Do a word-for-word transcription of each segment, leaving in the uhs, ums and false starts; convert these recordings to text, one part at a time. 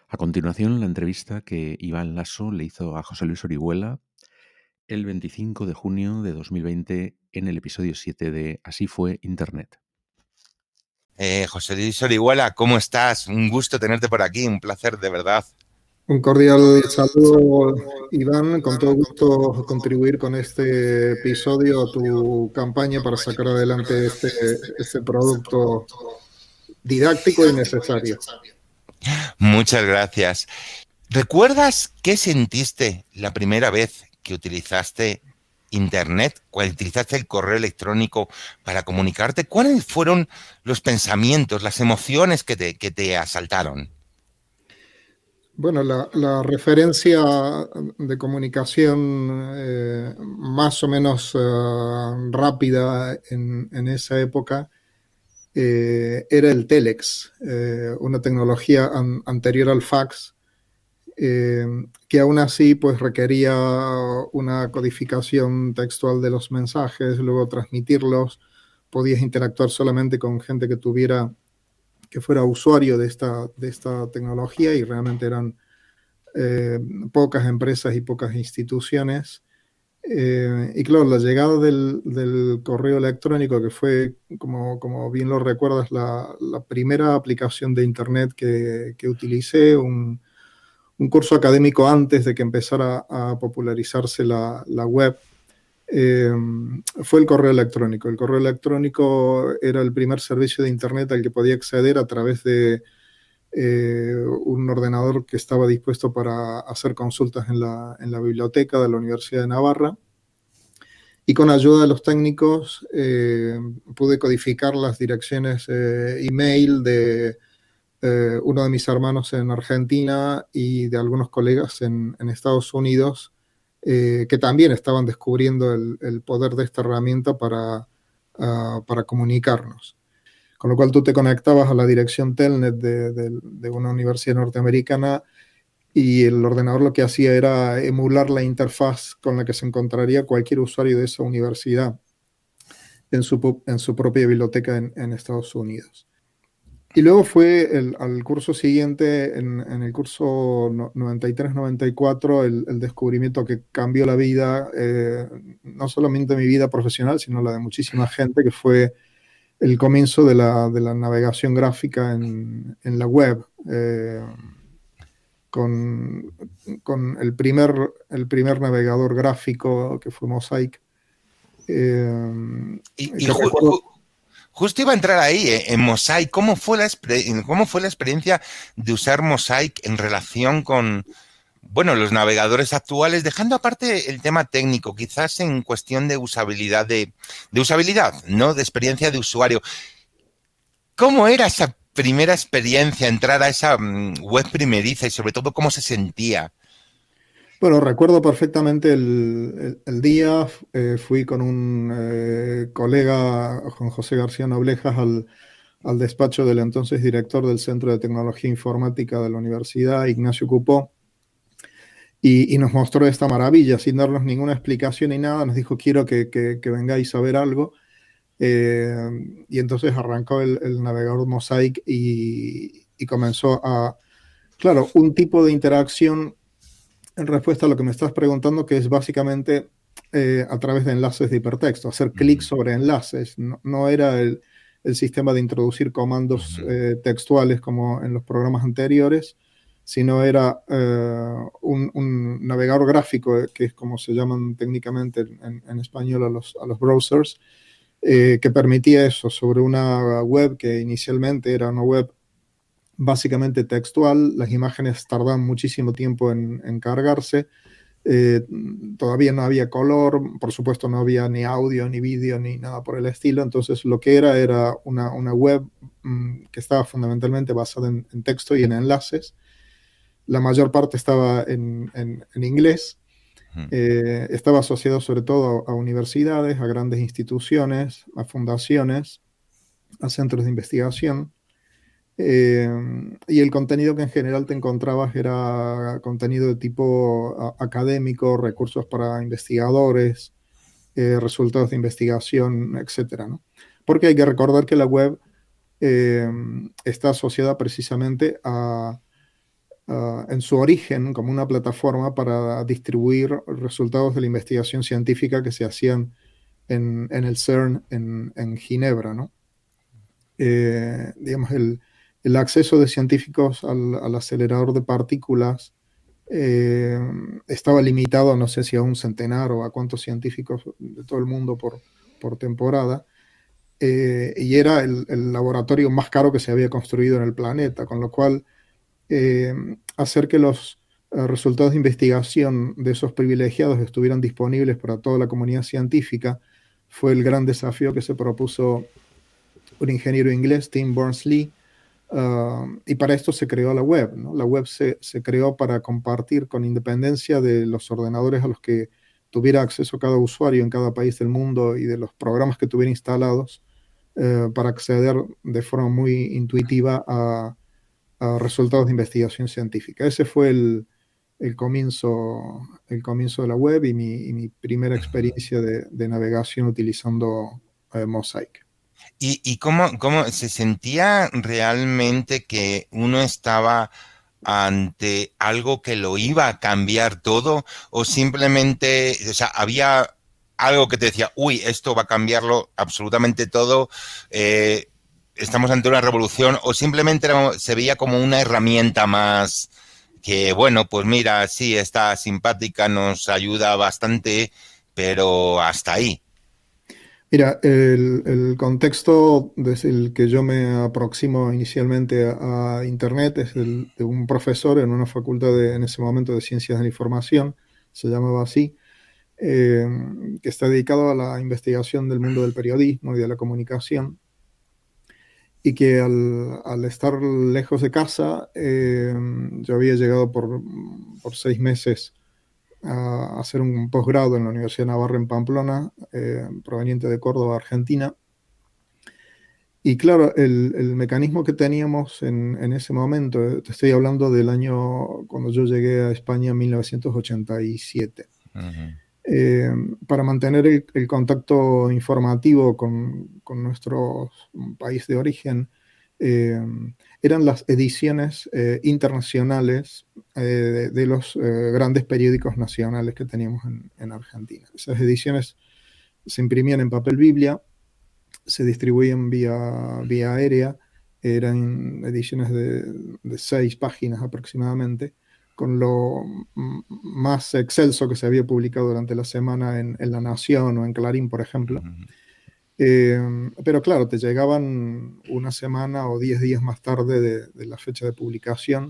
A continuación, la entrevista que Iván Lasso le hizo a José Luis Orihuela el veinticinco de junio de dos mil veinte en el episodio siete de Así fue Internet. Eh, José Luis Orihuela, ¿cómo estás? Un gusto tenerte por aquí, un placer de verdad. Un cordial saludo, Iván. Con todo gusto contribuir con este episodio a tu campaña para sacar adelante este, este producto didáctico y necesario. Muchas gracias. ¿Recuerdas qué sentiste la primera vez que utilizaste Internet, cuando utilizaste el correo electrónico para comunicarte? ¿Cuáles fueron los pensamientos, las emociones que te, que te asaltaron? Bueno, la, la referencia de comunicación eh, más o menos uh, rápida en, en esa época eh, era el Telex, eh, una tecnología an anterior al fax, eh, que aún así pues requería una codificación textual de los mensajes, luego transmitirlos. Podías interactuar solamente con gente que tuviera, que fuera usuario de esta, de esta tecnología, y realmente eran eh, pocas empresas y pocas instituciones. Eh, y claro, la llegada del, del correo electrónico, que fue, como, como bien lo recuerdas, la, la primera aplicación de Internet que, que utilicé, un, un curso académico antes de que empezara a popularizarse la, la web, eh, fue el correo electrónico. El correo electrónico era el primer servicio de Internet al que podía acceder a través de eh, un ordenador que estaba dispuesto para hacer consultas en la, en la biblioteca de la Universidad de Navarra. Y con ayuda de los técnicos eh, pude codificar las direcciones eh, email de eh, uno de mis hermanos en Argentina y de algunos colegas en, en Estados Unidos, eh, que también estaban descubriendo el, el poder de esta herramienta para, uh, para comunicarnos. Con lo cual tú te conectabas a la dirección Telnet de, de, de una universidad norteamericana, y el ordenador lo que hacía era emular la interfaz con la que se encontraría cualquier usuario de esa universidad en su, en su propia biblioteca en, en Estados Unidos. Y luego fue el, al curso siguiente, en, en el curso noventa y tres noventa y cuatro, el, el descubrimiento que cambió la vida, eh, no solamente mi vida profesional, sino la de muchísima gente, que fue el comienzo de la, de la navegación gráfica en, en la web, eh, con, con el, primer, el primer navegador gráfico, que fue Mosaic. Eh, y y ju ju justo iba a entrar ahí, eh, en Mosaic. ¿Cómo fue, la ¿Cómo fue la experiencia de usar Mosaic en relación con, bueno, los navegadores actuales, dejando aparte el tema técnico, quizás en cuestión de usabilidad, de, de usabilidad, ¿no? De experiencia de usuario? ¿Cómo era esa primera experiencia, entrar a esa web primeriza, y sobre todo cómo se sentía? Bueno, recuerdo perfectamente el, el, el día. Eh, fui con un eh, colega, Juan José García Noblejas, al, al despacho del entonces director del Centro de Tecnología Informática de la Universidad, Ignacio Cupó, y, y nos mostró esta maravilla sin darnos ninguna explicación ni nada. Nos dijo: quiero que, que, que vengáis a ver algo. Eh, y entonces arrancó el, el navegador Mosaic y, y comenzó a, claro, un tipo de interacción en respuesta a lo que me estás preguntando, que es básicamente eh, a través de enlaces de hipertexto, hacer clic sobre enlaces. No, no era el, el sistema de introducir comandos eh, textuales como en los programas anteriores, sino era eh, un, un navegador gráfico, que es como se llaman técnicamente en, en español a los, a los browsers, eh, que permitía eso sobre una web que inicialmente era una web básicamente textual. Las imágenes tardaban muchísimo tiempo en, en cargarse, eh, todavía no había color, por supuesto no había ni audio, ni vídeo, ni nada por el estilo. Entonces lo que era era una, una web mmm, que estaba fundamentalmente basada en, en texto y en enlaces. La mayor parte estaba en, en, en inglés. Eh, estaba asociado sobre todo a, a universidades, a grandes instituciones, a fundaciones, a centros de investigación. Eh, y el contenido que en general te encontrabas era contenido de tipo a, académico, recursos para investigadores, eh, resultados de investigación, etcétera, ¿no? Porque hay que recordar que la web eh, está asociada precisamente a, uh, en su origen como una plataforma para distribuir resultados de la investigación científica que se hacían en, en el CERN en, en Ginebra, ¿no? Eh, digamos, el, el acceso de científicos al, al acelerador de partículas eh, estaba limitado, no sé si a un centenar o a cuántos científicos de todo el mundo por, por temporada, eh, y era el, el laboratorio más caro que se había construido en el planeta, con lo cual eh, hacer que los eh, resultados de investigación de esos privilegiados estuvieran disponibles para toda la comunidad científica fue el gran desafío que se propuso un ingeniero inglés, Tim Berners-Lee, uh, y para esto se creó la web, ¿no? La web se, se creó para compartir con independencia de los ordenadores a los que tuviera acceso cada usuario en cada país del mundo y de los programas que tuviera instalados, uh, para acceder de forma muy intuitiva a, a resultados de investigación científica. Ese fue el, el, comienzo, el comienzo de la web y mi, y mi primera experiencia de, de navegación utilizando uh, Mosaic. ¿Y, y cómo, cómo se sentía realmente que uno estaba ante algo que lo iba a cambiar todo? ¿O simplemente, o sea, había algo que te decía, uy, esto va a cambiarlo absolutamente todo, eh, estamos ante una revolución? ¿O simplemente era, se veía como una herramienta más que, bueno, pues mira, sí, está simpática, nos ayuda bastante, pero hasta ahí? Mira, el, el contexto desde el que yo me aproximo inicialmente a, a Internet es el de un profesor en una facultad de, en ese momento de Ciencias de la Información, se llamaba así, eh, que está dedicado a la investigación del mundo del periodismo y de la comunicación, y que al, al estar lejos de casa, eh, yo había llegado por, por seis meses a hacer un posgrado en la Universidad de Navarra en Pamplona, eh, proveniente de Córdoba, Argentina. Y claro, el, el mecanismo que teníamos en, en ese momento, te estoy hablando del año cuando yo llegué a España en mil novecientos ochenta y siete, uh-huh. eh, para mantener el, el contacto informativo con, con nuestro país de origen, eh, eran las ediciones eh, internacionales eh, de, de los eh, grandes periódicos nacionales que teníamos en, en Argentina. Esas ediciones se imprimían en papel biblia, se distribuían vía, vía aérea, eran ediciones de, de seis páginas aproximadamente, con lo más excelso que se había publicado durante la semana en, en La Nación o en Clarín, por ejemplo. Uh-huh. Eh, pero claro, te llegaban una semana o diez días más tarde de, de la fecha de publicación.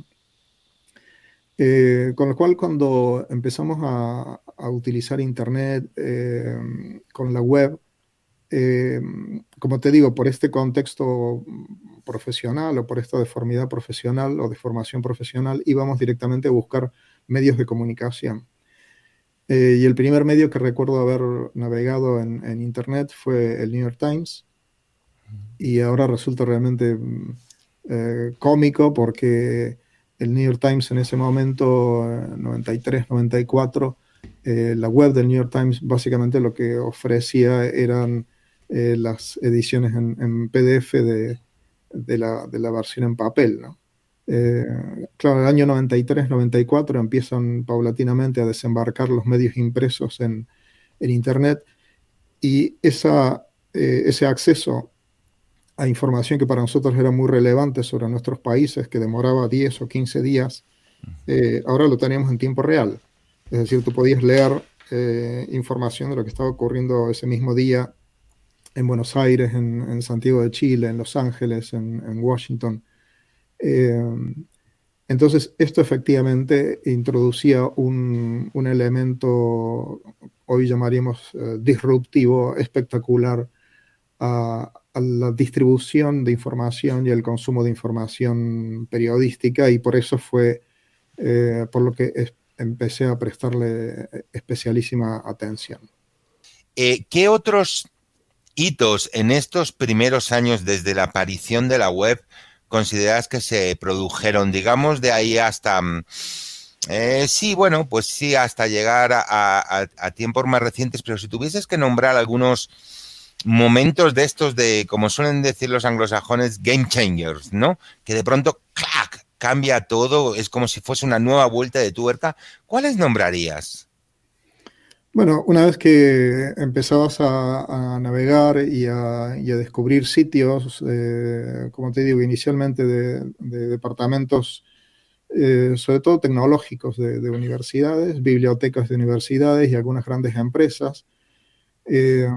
Eh, con lo cual, cuando empezamos a, a utilizar Internet eh, con la web, eh, como te digo, por este contexto profesional o por esta deformidad profesional o deformación profesional, íbamos directamente a buscar medios de comunicación. Eh, y el primer medio que recuerdo haber navegado en, en Internet fue el New York Times, y ahora resulta realmente eh, cómico porque el New York Times en ese momento, eh, noventa y tres, noventa y cuatro, eh, la web del New York Times básicamente lo que ofrecía eran eh, las ediciones en, en P D F de, de, la, de la versión en papel, ¿no? Eh, claro, en el año noventa y tres, noventa y cuatro empiezan paulatinamente a desembarcar los medios impresos en, en Internet, y esa, eh, ese acceso a información que para nosotros era muy relevante sobre nuestros países, que demoraba diez o quince días, eh, ahora lo teníamos en tiempo real. Es decir, tú podías leer eh, información de lo que estaba ocurriendo ese mismo día en Buenos Aires, en, en Santiago de Chile, en Los Ángeles, en, en Washington. Eh, entonces, esto efectivamente introducía un, un elemento, hoy llamaríamos eh, disruptivo, espectacular, a, a la distribución de información y el consumo de información periodística, y por eso fue eh, por lo que es, empecé a prestarle especialísima atención. Eh, ¿Qué otros hitos en estos primeros años desde la aparición de la web consideras que se produjeron, digamos, de ahí hasta, eh, sí, bueno, pues sí, hasta llegar a, a, a tiempos más recientes, pero si tuvieses que nombrar algunos momentos de estos de, como suelen decir los anglosajones, game changers, ¿no? Que de pronto, ¡clac!, cambia todo, es como si fuese una nueva vuelta de tuerca, ¿cuáles nombrarías? Bueno, una vez que empezabas a, a navegar y a, y a descubrir sitios, eh, como te digo, inicialmente de, de departamentos, eh, sobre todo tecnológicos de, de universidades, bibliotecas de universidades y algunas grandes empresas, eh,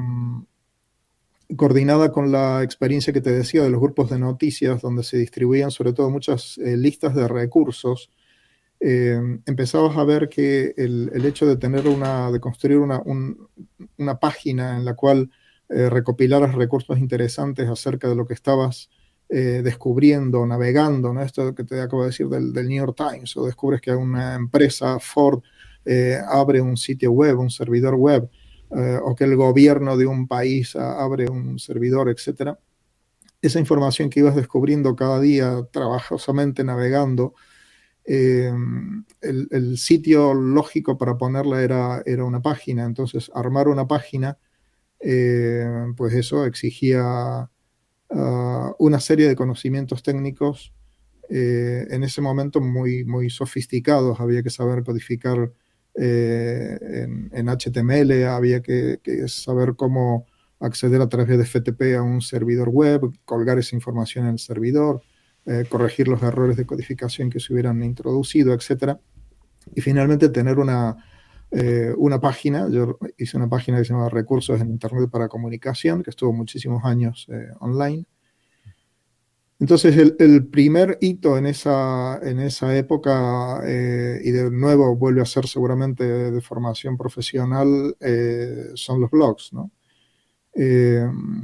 coordinada con la experiencia que te decía de los grupos de noticias, donde se distribuían sobre todo muchas eh, listas de recursos. Eh, empezabas a ver que el, el, hecho de tener una, de construir una, un, una página en la cual eh, recopilaras recursos interesantes acerca de lo que estabas eh, descubriendo, navegando, ¿no? Esto que te acabo de decir del, del New York Times, o descubres que una empresa, Ford, eh, abre un sitio web, un servidor web, eh, o que el gobierno de un país abre un servidor, etcétera. Esa información que ibas descubriendo cada día trabajosamente navegando, Eh, el, el sitio lógico para ponerla era, era una página. Entonces, armar una página, eh, pues eso exigía uh, una serie de conocimientos técnicos eh, en ese momento muy, muy sofisticados. Había que saber codificar eh, en, en H T M L, había que, que saber cómo acceder a través de F T P a un servidor web, colgar esa información en el servidor, Eh, corregir los errores de codificación que se hubieran introducido, etcétera. Y finalmente tener una, eh, una página. Yo hice una página que se llama Recursos en Internet para Comunicación, que estuvo muchísimos años eh, online. Entonces el, el primer hito en esa, en esa época, eh, y de nuevo vuelve a ser seguramente de, de formación profesional, eh, son los blogs, ¿no? Eh,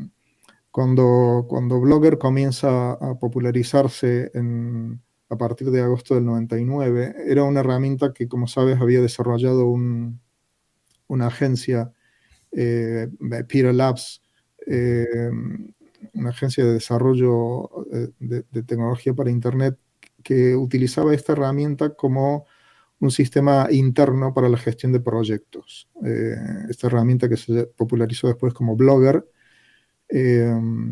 Cuando, cuando Blogger comienza a popularizarse en, a partir de agosto del noventa y nueve, era una herramienta que, como sabes, había desarrollado un, una agencia, eh, Peter Labs, eh, una agencia de desarrollo de, de tecnología para Internet, que utilizaba esta herramienta como un sistema interno para la gestión de proyectos. Eh, esta herramienta que se popularizó después como Blogger, Eh,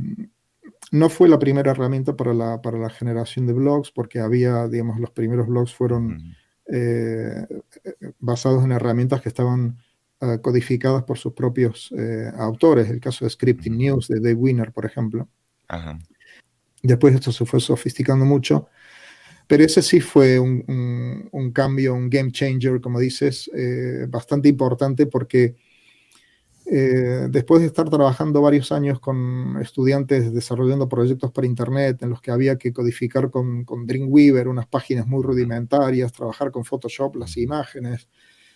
no fue la primera herramienta para la, para la generación de blogs, porque había, digamos, los primeros blogs fueron eh, basados en herramientas que estaban uh, codificadas por sus propios eh, autores. El caso de Scripting News, de Dave Winner, por ejemplo. Ajá. Después esto se fue sofisticando mucho, pero ese sí fue un, un, un cambio, un game changer, como dices, eh, bastante importante, porque Eh, después de estar trabajando varios años con estudiantes desarrollando proyectos para Internet en los que había que codificar con, con Dreamweaver unas páginas muy rudimentarias, trabajar con Photoshop las imágenes,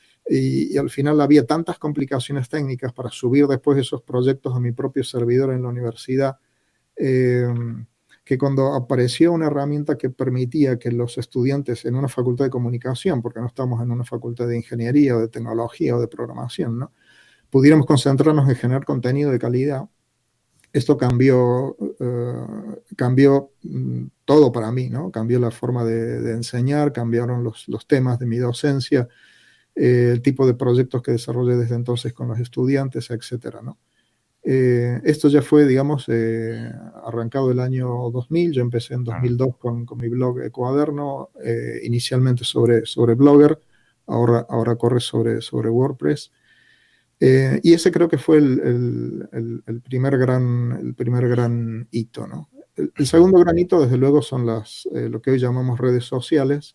y, y al final había tantas complicaciones técnicas para subir después esos proyectos a mi propio servidor en la universidad, eh, que cuando apareció una herramienta que permitía que los estudiantes en una facultad de comunicación, porque no estamos en una facultad de ingeniería o de tecnología o de programación, ¿no?, pudiéramos concentrarnos en generar contenido de calidad, esto cambió, uh, cambió mm, todo para mí, ¿no? Cambió la forma de, de enseñar, cambiaron los, los temas de mi docencia, eh, el tipo de proyectos que desarrollé desde entonces con los estudiantes, etcétera, ¿no? Eh, esto ya fue, digamos, eh, arrancado el año dos mil. Yo empecé en dos mil dos con, con mi blog Cuaderno, eh, inicialmente sobre, sobre Blogger, ahora, ahora corre sobre, sobre WordPress. Eh, y ese creo que fue el, el, el, el, primer, gran, el primer gran hito, ¿no? El, el segundo gran hito, desde luego, son las, eh, lo que hoy llamamos redes sociales,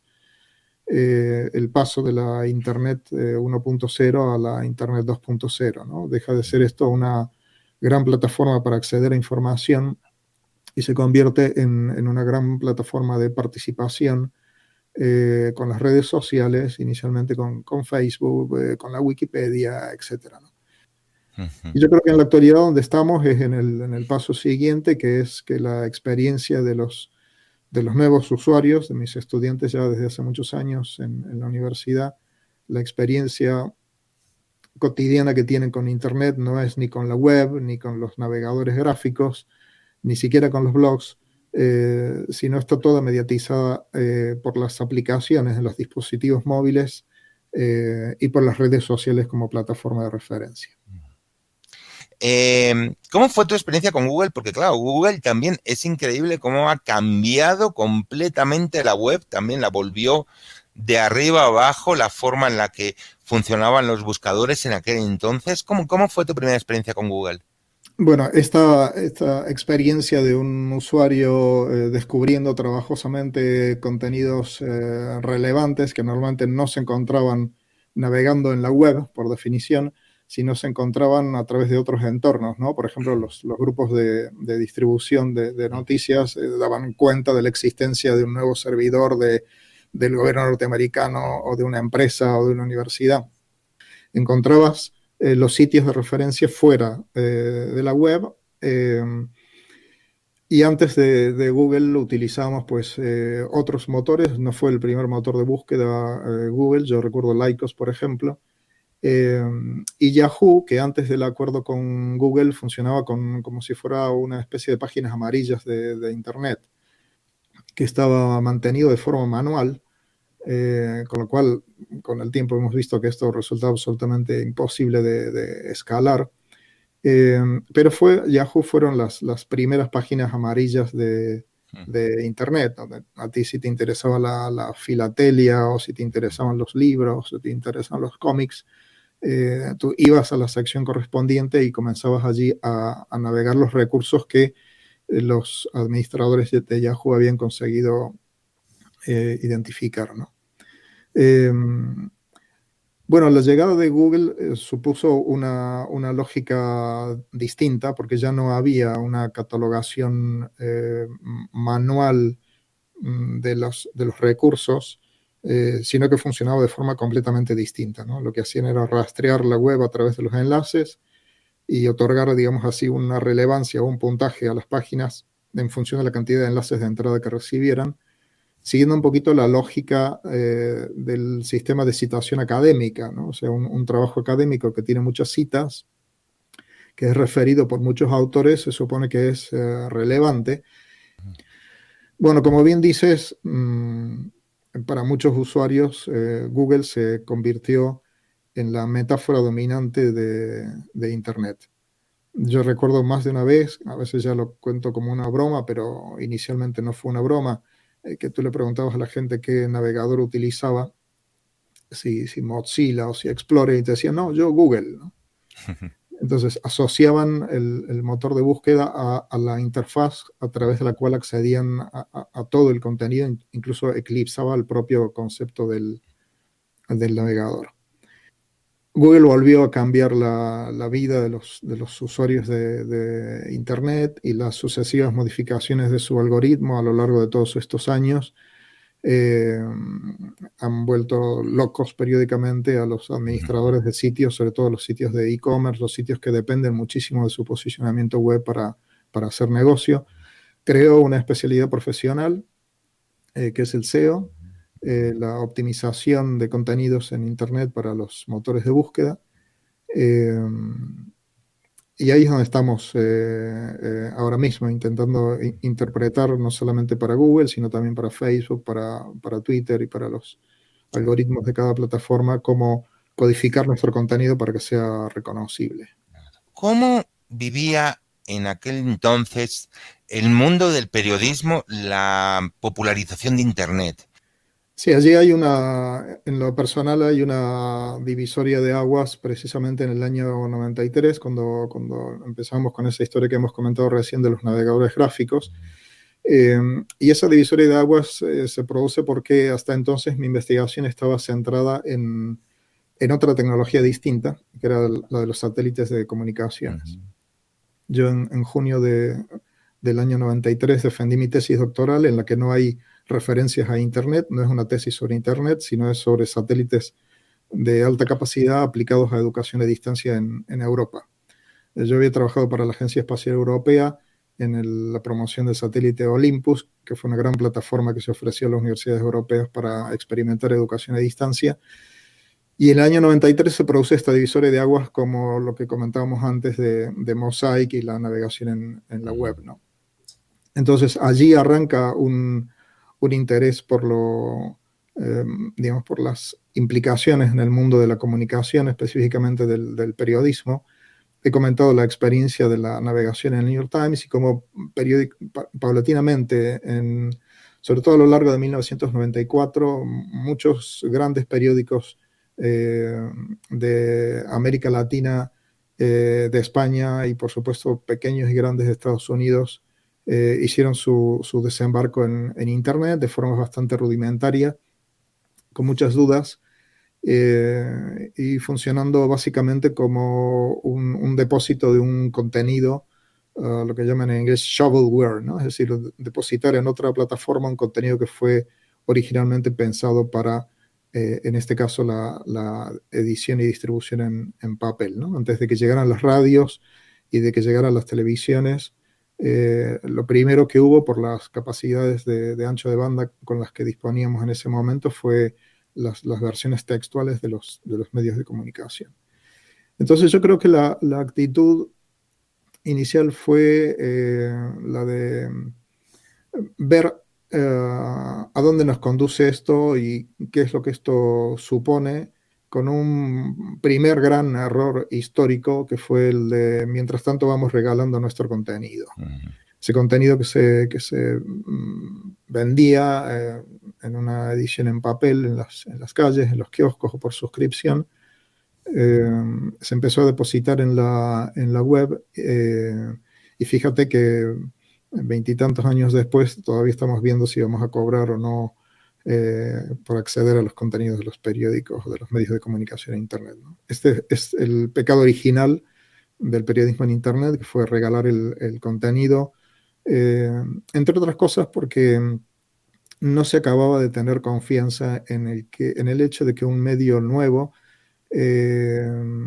eh, el paso de la Internet eh, uno punto cero a la Internet dos punto cero, ¿no? Deja de ser esto una gran plataforma para acceder a información y se convierte en, en una gran plataforma de participación, Eh, con las redes sociales, inicialmente con, con Facebook, eh, con la Wikipedia, etcétera, ¿no? Uh-huh. Y yo creo que en la actualidad donde estamos es en el, en el paso siguiente, que es que la experiencia de los, de los nuevos usuarios, de mis estudiantes ya desde hace muchos años en, en la universidad, la experiencia cotidiana que tienen con Internet no es ni con la web, ni con los navegadores gráficos, ni siquiera con los blogs, Eh, sino está toda mediatizada eh, por las aplicaciones en los dispositivos móviles eh, y por las redes sociales como plataforma de referencia. Eh, ¿Cómo fue tu experiencia con Google? Porque claro, Google también es increíble cómo ha cambiado completamente la web, también la volvió de arriba a abajo, la forma en la que funcionaban los buscadores en aquel entonces. ¿Cómo, cómo fue tu primera experiencia con Google? Bueno, esta, esta experiencia de un usuario eh, descubriendo trabajosamente contenidos eh, relevantes que normalmente no se encontraban navegando en la web, por definición, sino se encontraban a través de otros entornos, ¿no? Por ejemplo, los, los grupos de, de distribución de, de noticias eh, daban cuenta de la existencia de un nuevo servidor de, del gobierno norteamericano o de una empresa o de una universidad. Encontrabas eh, los sitios de referencia fuera eh, de la web eh, y antes de, de Google utilizábamos pues eh, otros motores. No fue el primer motor de búsqueda eh, Google, yo recuerdo Lycos, por ejemplo. Eh, y Yahoo, que antes del acuerdo con Google funcionaba con, como si fuera una especie de páginas amarillas de, de Internet, que estaba mantenido de forma manual, eh, con lo cual con el tiempo hemos visto que esto resultaba absolutamente imposible de, de escalar. Eh, pero fue, Yahoo fueron las, las primeras páginas amarillas de, de Internet, donde a ti si te interesaba la, la filatelia o si te interesaban los libros o te interesaban los cómics, Eh, tú ibas a la sección correspondiente y comenzabas allí a, a navegar los recursos que eh, los administradores de, de Yahoo habían conseguido eh, identificar, ¿no? Eh, bueno, la llegada de Google eh, supuso una, una lógica distinta porque ya no había una catalogación eh, manual de los, de los recursos, Eh, sino que funcionaba de forma completamente distinta, ¿no? Lo que hacían era rastrear la web a través de los enlaces y otorgar, digamos así, una relevancia o un puntaje a las páginas en función de la cantidad de enlaces de entrada que recibieran, siguiendo un poquito la lógica eh, del sistema de citación académica, ¿no? O sea, un, un trabajo académico que tiene muchas citas, que es referido por muchos autores, se supone que es eh, relevante. Bueno, como bien dices, mmm, para muchos usuarios, eh, Google se convirtió en la metáfora dominante de, de Internet. Yo recuerdo más de una vez, a veces ya lo cuento como una broma, pero inicialmente no fue una broma, eh, que tú le preguntabas a la gente qué navegador utilizaba, si, si Mozilla o si Explorer, y te decían, no, yo Google, ¿no? Entonces asociaban el, el motor de búsqueda a, a la interfaz a través de la cual accedían a, a, a todo el contenido, incluso eclipsaba el propio concepto del, del navegador. Google volvió a cambiar la, la vida de los, de los usuarios de, de Internet y las sucesivas modificaciones de su algoritmo a lo largo de todos estos años Eh, han vuelto locos periódicamente a los administradores de sitios, sobre todo los sitios de e-commerce, los sitios que dependen muchísimo de su posicionamiento web para, para hacer negocio. Creó una especialidad profesional eh, que es el S E O, eh, la optimización de contenidos en Internet para los motores de búsqueda. Eh, Y ahí es donde estamos eh, eh, ahora mismo, intentando in- interpretar no solamente para Google, sino también para Facebook, para, para Twitter y para los algoritmos de cada plataforma, cómo codificar nuestro contenido para que sea reconocible. ¿Cómo vivía en aquel entonces el mundo del periodismo, la popularización de Internet? Sí, allí hay una, en lo personal hay una divisoria de aguas precisamente en el año noventa y tres, cuando, cuando empezamos con esa historia que hemos comentado recién de los navegadores gráficos. Eh, y esa divisoria de aguas eh, se produce porque hasta entonces mi investigación estaba centrada en, en otra tecnología distinta, que era la de los satélites de comunicaciones. Uh-huh. Yo en, en junio de, del año noventa y tres defendí mi tesis doctoral en la que no hay referencias a Internet, no es una tesis sobre Internet, sino es sobre satélites de alta capacidad aplicados a educación a distancia en, en Europa. Yo había trabajado para la Agencia Espacial Europea en el, la promoción del satélite Olympus, que fue una gran plataforma que se ofreció a las universidades europeas para experimentar educación a distancia. Y en el año noventa y tres se produce esta divisoria de aguas como lo que comentábamos antes de, de Mosaic y la navegación en, en la web, ¿no? Entonces allí arranca un, un interés por lo, eh, digamos, por las implicaciones en el mundo de la comunicación, específicamente del, del periodismo, he comentado la experiencia de la navegación en el New York Times y cómo pa paulatinamente, en, sobre todo a lo largo de mil novecientos noventa y cuatro, muchos grandes periódicos eh, de América Latina, eh, de España y por supuesto pequeños y grandes de Estados Unidos eh, hicieron su, su desembarco en, en Internet de forma bastante rudimentaria, con muchas dudas. Eh, y funcionando básicamente como un, un depósito de un contenido, uh, lo que llaman en inglés shovelware, ¿no? Es decir, depositar en otra plataforma un contenido que fue originalmente pensado para, eh, en este caso, la, la edición y distribución en, en papel, ¿no? Antes de que llegaran las radios y de que llegaran las televisiones, eh, lo primero que hubo por las capacidades de, de ancho de banda con las que disponíamos en ese momento fue Las, las versiones textuales de los, de los medios de comunicación. Entonces yo creo que la, la actitud inicial fue eh, la de ver eh, a dónde nos conduce esto y qué es lo que esto supone, con un primer gran error histórico que fue el de mientras tanto vamos regalando nuestro contenido. Uh-huh. Ese contenido que se, que se mm, vendía eh, en una edición en papel en las, en las calles, en los kioscos o por suscripción, eh, se empezó a depositar en la, en la web eh, y fíjate que veintitantos años después todavía estamos viendo si vamos a cobrar o no eh, por acceder a los contenidos de los periódicos o de los medios de comunicación en Internet, ¿no? Este es el pecado original del periodismo en Internet, que fue regalar el, el contenido, eh, entre otras cosas porque no se acababa de tener confianza en el, que, en el hecho de que un medio nuevo eh,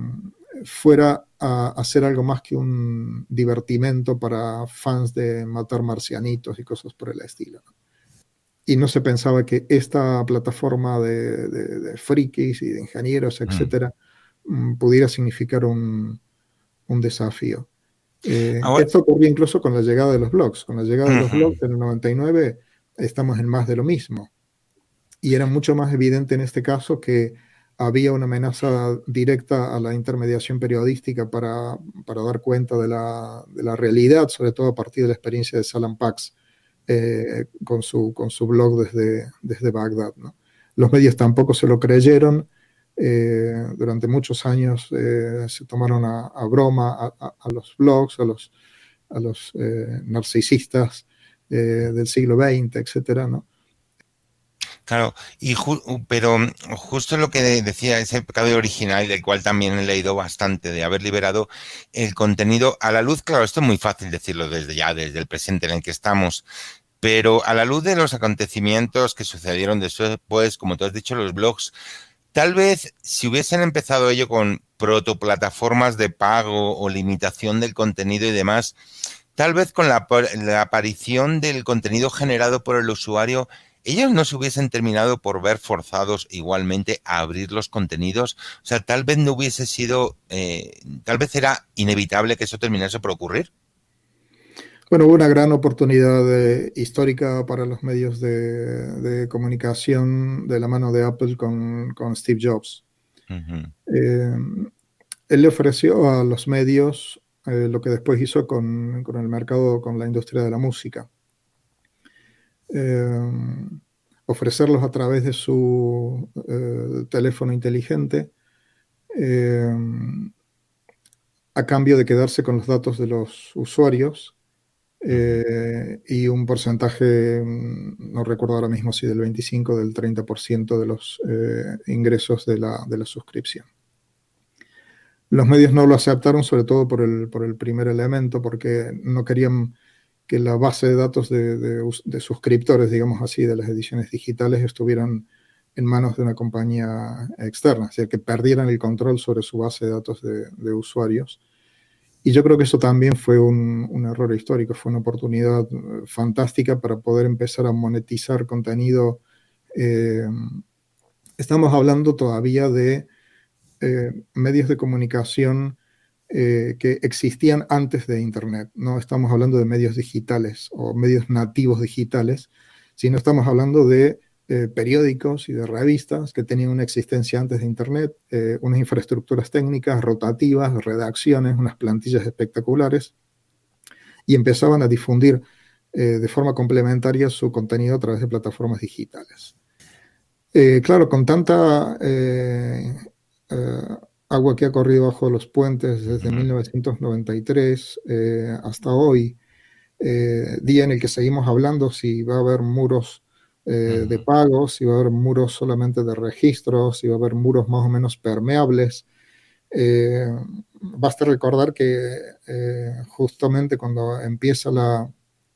fuera a hacer algo más que un divertimento para fans de matar marcianitos y cosas por el estilo, ¿no? Y no se pensaba que esta plataforma de, de, de frikis y de ingenieros, etcétera, mm. pudiera significar un, un desafío. Eh, Ahora, esto ocurrió incluso con la llegada de los blogs. Con la llegada uh-huh. de los blogs en el noventa y nueve estamos en más de lo mismo. Y era mucho más evidente en este caso que había una amenaza directa a la intermediación periodística para, para dar cuenta de la, de la realidad, sobre todo a partir de la experiencia de Salam Pax eh, con, su, con su blog desde, desde Bagdad, ¿no? Los medios tampoco se lo creyeron. Eh, durante muchos años eh, se tomaron a, a broma a, a, a los blogs, a los, a los eh, narcisistas eh, del siglo veinte, etcétera, ¿no? Claro, y ju pero justo lo que decía ese pecado original, del cual también he leído bastante, de haber liberado el contenido a la luz. Claro, esto es muy fácil decirlo desde ya, desde el presente en el que estamos, pero a la luz de los acontecimientos que sucedieron después, como tú has dicho, los blogs, tal vez si hubiesen empezado ello con protoplataformas de pago o limitación del contenido y demás, tal vez con la, la aparición del contenido generado por el usuario, ellos no se hubiesen terminado por ver forzados igualmente a abrir los contenidos. O sea, tal vez no hubiese sido, eh, tal vez era inevitable que eso terminase por ocurrir. Bueno, hubo una gran oportunidad de, histórica para los medios de, de comunicación de la mano de Apple con, con Steve Jobs. Uh-huh. eh, él le ofreció a los medios eh, lo que después hizo con, con el mercado, con la industria de la música. Eh, ofrecerlos a través de su eh, teléfono inteligente eh, a cambio de quedarse con los datos de los usuarios eh, y un porcentaje, no recuerdo ahora mismo si del veinticinco o del treinta por ciento de los eh, ingresos de la, de la suscripción. Los medios no lo aceptaron, sobre todo por el, por el primer elemento, porque no querían que la base de datos de, de, de suscriptores, digamos así, de las ediciones digitales estuvieran en manos de una compañía externa, es decir, que perdieran el control sobre su base de datos de, de usuarios. Y yo creo que eso también fue un, un error histórico, fue una oportunidad fantástica para poder empezar a monetizar contenido. Eh, estamos hablando todavía de eh, medios de comunicación Eh, que existían antes de Internet. No estamos hablando de medios digitales o medios nativos digitales, sino estamos hablando de eh, periódicos y de revistas que tenían una existencia antes de Internet, eh, unas infraestructuras técnicas rotativas, redacciones, unas plantillas espectaculares, y empezaban a difundir eh, de forma complementaria su contenido a través de plataformas digitales. Eh, claro, con tanta eh, eh, agua que ha corrido bajo los puentes desde mil novecientos noventa y tres eh, hasta hoy, eh, día en el que seguimos hablando si va a haber muros eh, de pago, si va a haber muros solamente de registro, si va a haber muros más o menos permeables. Eh, basta recordar que eh, justamente cuando empieza la,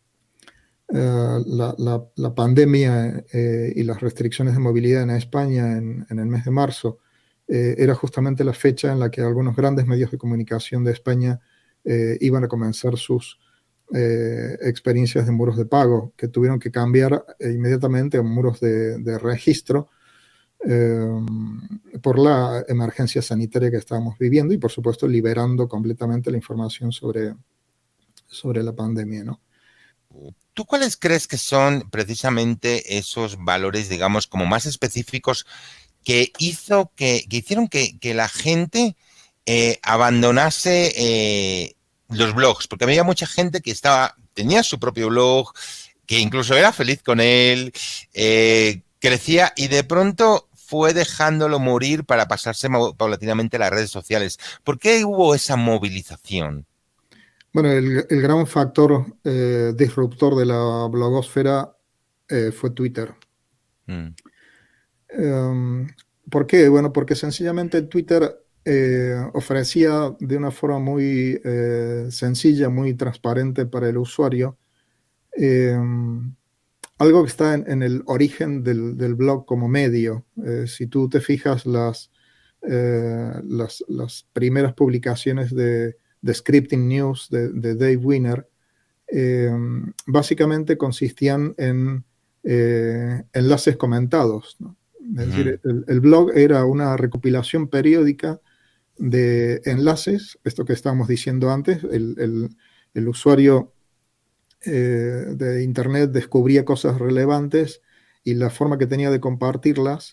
eh, la, la, la pandemia eh, y las restricciones de movilidad en España en, en el mes de marzo, eh, era justamente la fecha en la que algunos grandes medios de comunicación de España eh, iban a comenzar sus Eh, experiencias de muros de pago, que tuvieron que cambiar eh, inmediatamente a muros de, de registro eh, por la emergencia sanitaria que estábamos viviendo y por supuesto liberando completamente la información sobre, sobre la pandemia, ¿no? ¿Tú cuáles crees que son precisamente esos valores, digamos, como más específicos que hizo que, que hicieron que, que la gente eh, abandonase eh, los blogs? Porque había mucha gente que estaba, tenía su propio blog, que incluso era feliz con él, eh, crecía y de pronto fue dejándolo morir para pasarse paulatinamente a las redes sociales. ¿Por qué hubo esa movilización? Bueno, el, el gran factor eh, disruptor de la blogosfera eh, fue Twitter. Mm. Um, ¿Por qué? Bueno, porque sencillamente Twitter Eh, ofrecía de una forma muy eh, sencilla, muy transparente para el usuario, eh, algo que está en, en el origen del, del blog como medio. Eh, si tú te fijas, las, eh, las, las primeras publicaciones de, de Scripting News de, de Dave Wiener eh, básicamente consistían en eh, enlaces comentados, ¿no? Es uh-huh. decir, el, el blog era una recopilación periódica de enlaces, esto que estábamos diciendo antes, el, el, el usuario eh, de Internet descubría cosas relevantes y la forma que tenía de compartirlas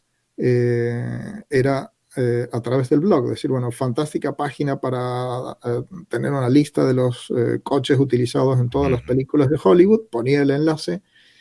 eh, era eh, a través del blog. Es decir, bueno, fantástica página para eh, tener una lista de los eh, coches utilizados en todas las películas de Hollywood, ponía el enlace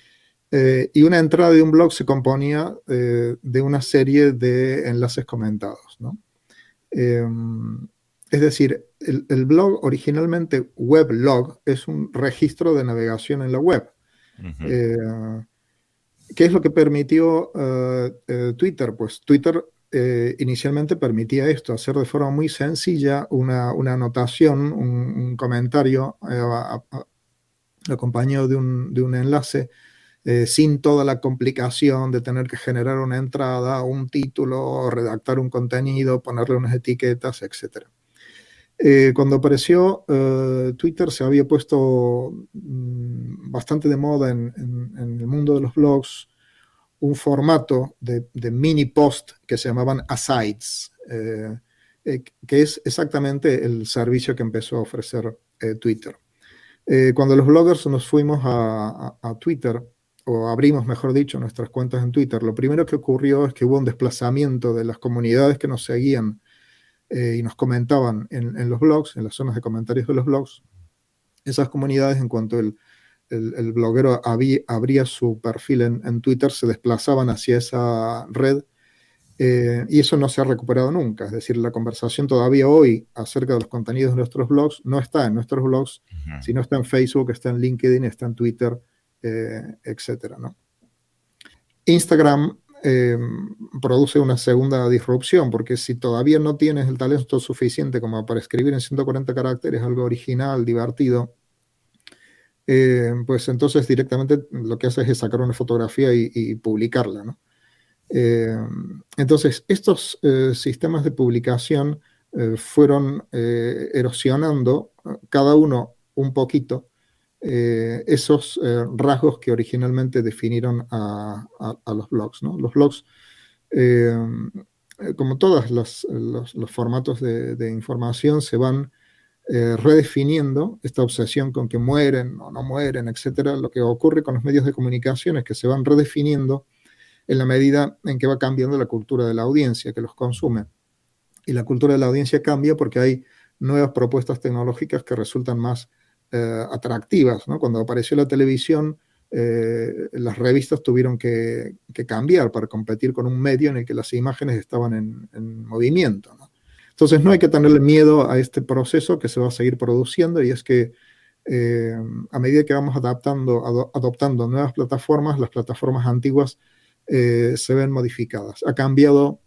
eh, y una entrada de un blog se componía eh, de una serie de enlaces comentados, ¿no? Eh, es decir, el, el blog originalmente, weblog, es un registro de navegación en la web. Uh-huh. Eh, ¿Qué es lo que permitió uh, eh, Twitter? Pues Twitter eh, inicialmente permitía esto, hacer de forma muy sencilla una, una anotación, un, un comentario eh, a, a, acompañado de un, de un enlace, Eh, sin toda la complicación de tener que generar una entrada, un título, redactar un contenido, ponerle unas etiquetas, etcétera. Eh, cuando apareció eh, Twitter se había puesto mmm, bastante de moda en, en, en el mundo de los blogs un formato de, de mini post que se llamaban asides, eh, eh, que es exactamente el servicio que empezó a ofrecer eh, Twitter. Eh, cuando los bloggers nos fuimos a, a, a Twitter, o abrimos, mejor dicho, nuestras cuentas en Twitter, lo primero que ocurrió es que hubo un desplazamiento de las comunidades que nos seguían eh, y nos comentaban en, en los blogs, en las zonas de comentarios de los blogs. Esas comunidades, en cuanto el, el, el bloguero había, abría su perfil en, en Twitter, se desplazaban hacia esa red eh, y eso no se ha recuperado nunca. Es decir, la conversación todavía hoy acerca de los contenidos de nuestros blogs no está en nuestros blogs, uh-huh. sino está en Facebook, está en LinkedIn, está en Twitter, Eh, etcétera, ¿no? Instagram eh, produce una segunda disrupción, porque si todavía no tienes el talento suficiente como para escribir en ciento cuarenta caracteres algo original, divertido, eh, pues entonces directamente lo que haces es sacar una fotografía y, y publicarla, ¿no? Eh, entonces, estos eh, sistemas de publicación eh, fueron eh, erosionando cada uno un poquito Eh, esos eh, rasgos que originalmente definieron a, a, a los blogs, ¿no? Los blogs, eh, como todos los, los, los formatos de, de información, se van eh, redefiniendo. Esta obsesión con que mueren o no mueren, etcétera. Lo que ocurre con los medios de comunicación es que se van redefiniendo en la medida en que va cambiando la cultura de la audiencia que los consume. Y la cultura de la audiencia cambia porque hay nuevas propuestas tecnológicas que resultan más eh, atractivas, ¿no? Cuando apareció la televisión, eh, las revistas tuvieron que, que cambiar para competir con un medio en el que las imágenes estaban en, en movimiento, ¿no? Entonces no hay que tenerle miedo a este proceso que se va a seguir produciendo, y es que eh, a medida que vamos adaptando, ad, adoptando nuevas plataformas, las plataformas antiguas eh, se ven modificadas. Ha cambiado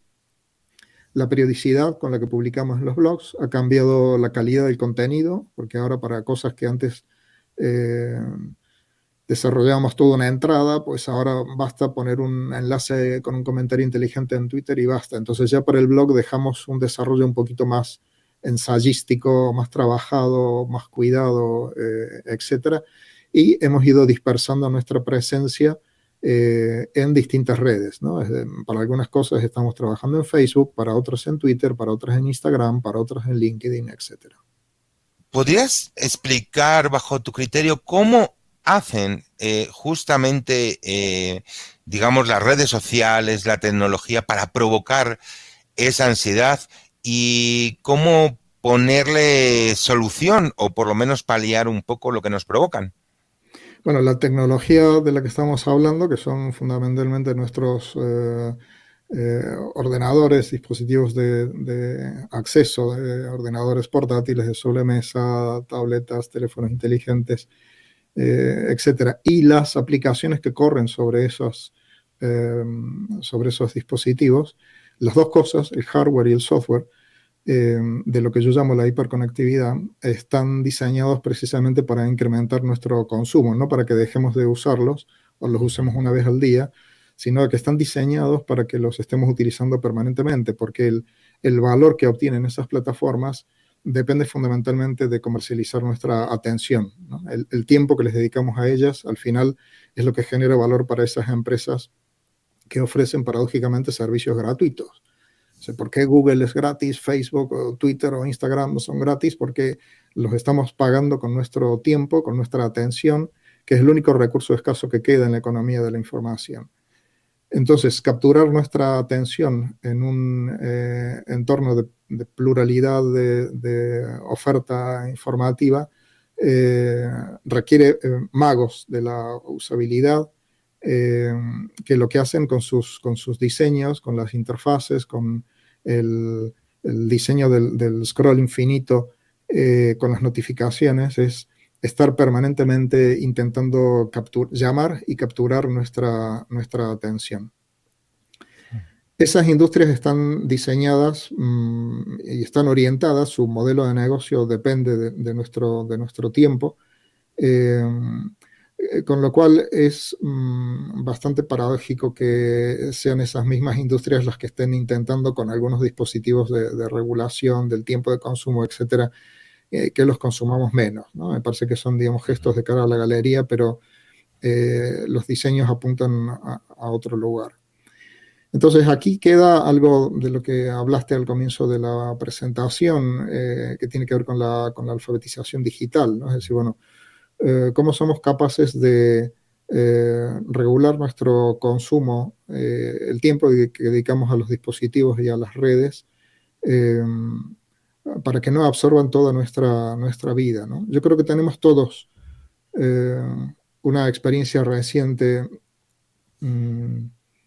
la periodicidad con la que publicamos en los blogs, ha cambiado la calidad del contenido, porque ahora para cosas que antes eh, desarrollábamos toda una entrada, pues ahora basta poner un enlace con un comentario inteligente en Twitter y basta. Entonces ya para el blog dejamos un desarrollo un poquito más ensayístico, más trabajado, más cuidado, eh, etcétera. Y hemos ido dispersando nuestra presencia eh, en distintas redes, ¿no? Es de, para algunas cosas estamos trabajando en Facebook, para otras en Twitter, para otras en Instagram, para otras en LinkedIn, etcétera. ¿Podrías explicar, bajo tu criterio, cómo hacen eh, justamente, eh, digamos, las redes sociales, la tecnología para provocar esa ansiedad y cómo ponerle solución o por lo menos paliar un poco lo que nos provocan? Bueno, la tecnología de la que estamos hablando, que son fundamentalmente nuestros eh, eh, ordenadores, dispositivos de, de acceso, de ordenadores portátiles, de sobremesa, tabletas, teléfonos inteligentes, Eh, etcétera, y las aplicaciones que corren sobre esos, eh, sobre esos dispositivos, las dos cosas, el hardware y el software, eh, de lo que yo llamo la hiperconectividad, están diseñados precisamente para incrementar nuestro consumo, no para que dejemos de usarlos o los usemos una vez al día, sino que están diseñados para que los estemos utilizando permanentemente, porque el, el valor que obtienen esas plataformas depende fundamentalmente de comercializar nuestra atención, ¿no? El, el tiempo que les dedicamos a ellas, al final, es lo que genera valor para esas empresas que ofrecen paradójicamente servicios gratuitos. O sea, ¿por qué Google es gratis, Facebook, o Twitter o Instagram no son gratis? Porque los estamos pagando con nuestro tiempo, con nuestra atención, que es el único recurso escaso que queda en la economía de la información. Entonces, capturar nuestra atención en un eh, entorno de, de pluralidad de, de oferta informativa eh, requiere eh, magos de la usabilidad eh, que lo que hacen con sus, con sus diseños, con las interfaces, con el, el diseño del, del scroll infinito, eh, con las notificaciones, es estar permanentemente intentando captur- llamar y capturar nuestra, nuestra atención. Esas industrias están diseñadas mmm, y están orientadas, su modelo de negocio depende de, de, nuestro, de nuestro tiempo, eh, con lo cual es mmm, bastante paradójico que sean esas mismas industrias las que estén intentando con algunos dispositivos de, de regulación del tiempo de consumo, etcétera, Eh, que los consumamos menos, ¿no? Me parece que son, digamos, gestos de cara a la galería, pero eh, los diseños apuntan a, a otro lugar. Entonces, aquí queda algo de lo que hablaste al comienzo de la presentación, eh, que tiene que ver con la, con la alfabetización digital, ¿no? Es decir, bueno, eh, ¿cómo somos capaces de eh, regular nuestro consumo, eh, el tiempo que dedicamos a los dispositivos y a las redes, eh, para que no absorban toda nuestra, nuestra vida, ¿no? Yo creo que tenemos todos eh, una experiencia reciente mmm,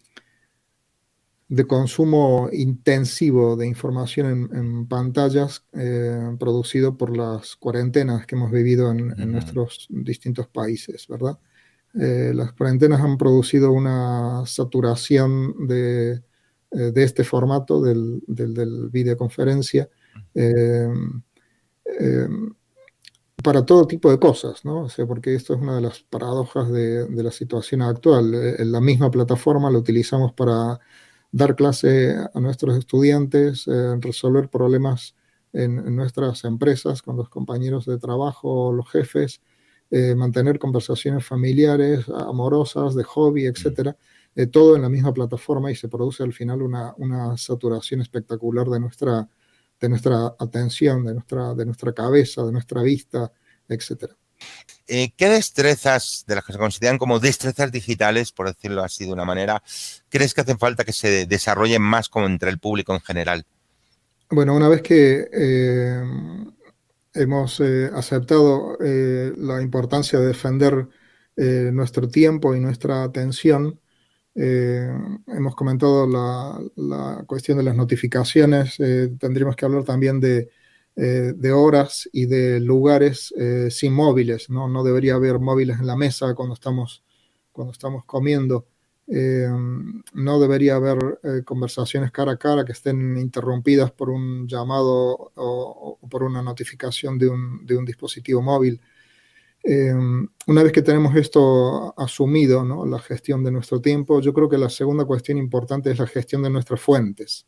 de consumo intensivo de información en, en pantallas eh, producido por las cuarentenas que hemos vivido en, uh-huh. en nuestros distintos países, ¿verdad? Eh, las cuarentenas han producido una saturación de, eh, de este formato del, del, del videoconferencia eh, eh, para todo tipo de cosas, ¿no? O sea, porque esto es una de las paradojas de, de la situación actual. Eh, la misma plataforma la utilizamos para dar clase a nuestros estudiantes, eh, resolver problemas en, en nuestras empresas con los compañeros de trabajo, los jefes, eh, mantener conversaciones familiares, amorosas, de hobby, etcétera, eh, todo en la misma plataforma, y se produce al final una, una saturación espectacular de nuestra, de nuestra atención, de nuestra, de nuestra cabeza, de nuestra vista, etcétera. Eh, ¿Qué destrezas, de las que se consideran como destrezas digitales, por decirlo así de una manera, crees que hacen falta que se desarrollen más como entre el público en general? Bueno, una vez que eh, hemos eh, aceptado eh, la importancia de defender eh, nuestro tiempo y nuestra atención, eh, hemos comentado la, la cuestión de las notificaciones, eh, tendríamos que hablar también de, eh, de horas y de lugares eh, sin móviles, ¿no? No debería haber móviles en la mesa cuando estamos, cuando estamos comiendo. Eh, no debería haber eh, conversaciones cara a cara que estén interrumpidas por un llamado o, o por una notificación de un, de un dispositivo móvil. Eh, una vez que tenemos esto asumido, ¿no? La gestión de nuestro tiempo, yo creo que la segunda cuestión importante es la gestión de nuestras fuentes.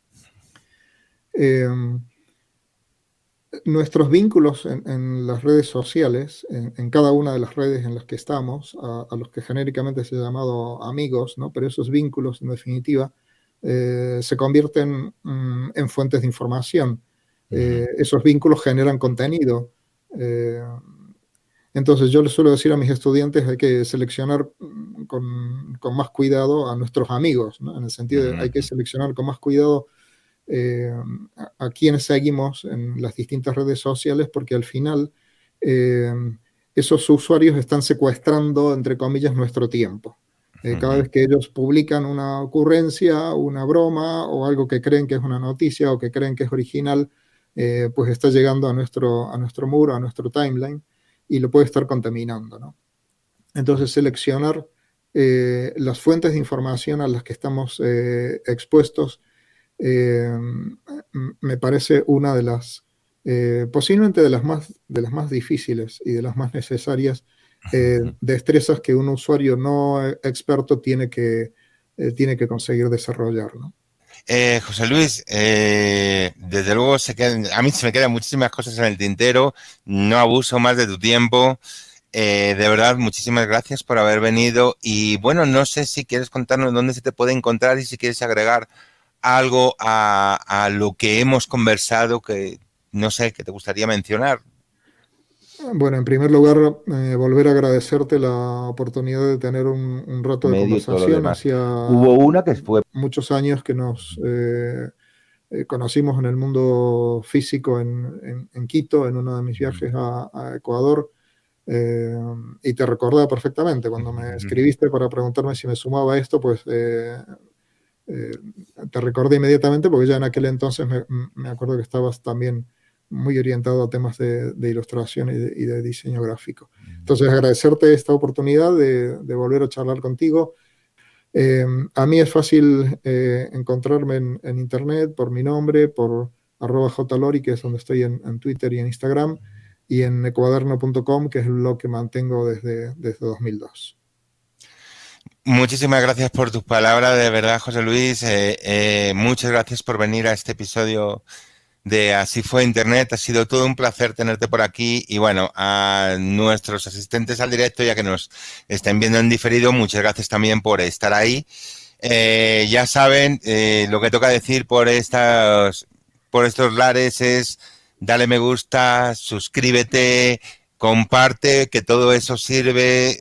Eh, nuestros vínculos en, en, las redes sociales, en, en, cada una de las redes en las que estamos, a, a los que genéricamente se ha llamado amigos, ¿no? Pero esos vínculos, en definitiva, eh, se convierten mm, en fuentes de información. Eh, uh-huh. Esos vínculos generan contenido. Eh, entonces, yo les suelo decir a mis estudiantes, hay que seleccionar con, con más cuidado a nuestros amigos, ¿no? En el sentido de hay que seleccionar con más cuidado Eh, a, a quienes seguimos en las distintas redes sociales, porque al final eh, esos usuarios están secuestrando, entre comillas, nuestro tiempo. Eh, cada vez que ellos publican una ocurrencia, una broma o algo que creen que es una noticia o que creen que es original, eh, pues está llegando a nuestro, a nuestro muro, a nuestro timeline y lo puede estar contaminando, ¿no? Entonces, seleccionar eh, las fuentes de información a las que estamos eh, expuestos Eh, me parece una de las, eh, posiblemente de las, más, de las más difíciles y de las más necesarias eh, destrezas que un usuario no experto tiene que, eh, tiene que conseguir desarrollar, ¿no? Eh, José Luis, eh, desde luego se quedan, a mí se me quedan muchísimas cosas en el tintero, no abuso más de tu tiempo. Eh, de verdad, muchísimas gracias por haber venido y bueno, no sé si quieres contarnos dónde se te puede encontrar y si quieres agregar algo a, a lo que hemos conversado que, no sé, que te gustaría mencionar. Bueno, en primer lugar, eh, volver a agradecerte la oportunidad de tener un, un rato de Medio conversación. Hacía Hubo una que fue muchos años que nos eh, eh, conocimos en el mundo físico en, en, en Quito, en uno de mis viajes a, a Ecuador. Eh, y te recordaba perfectamente cuando me escribiste para preguntarme si me sumaba a esto, pues eh, eh, te recordé inmediatamente porque ya en aquel entonces me, me acuerdo que estabas también muy orientado a temas de, de ilustración y de, y de diseño gráfico. Entonces agradecerte esta oportunidad de, de volver a charlar contigo. Eh, a mí es fácil eh, encontrarme en, en internet por mi nombre, por arroba jlori, que es donde estoy en, en Twitter y en Instagram, y en ecuaderno punto com, que es el blog que mantengo desde, desde dos mil dos. Muchísimas gracias por tus palabras, de verdad, José Luis. Eh, eh, muchas gracias por venir a este episodio de Así fue Internet. Ha sido todo un placer tenerte por aquí y bueno, a nuestros asistentes al directo, ya que nos estén viendo en diferido, muchas gracias también por estar ahí. Eh, ya saben, eh, lo que toca decir por estas, por estos lares es dale me gusta, suscríbete, comparte, que todo eso sirve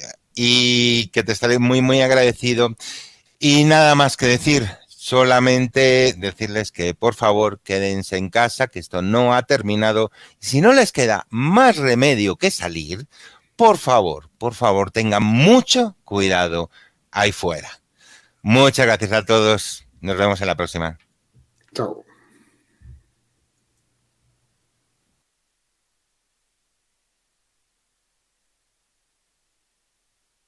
y que te estaré muy, muy agradecido. Y nada más que decir, solamente decirles que por favor quédense en casa, que esto no ha terminado. Si no les queda más remedio que salir, por favor, por favor, tengan mucho cuidado ahí fuera. Muchas gracias a todos. Nos vemos en la próxima. Chao.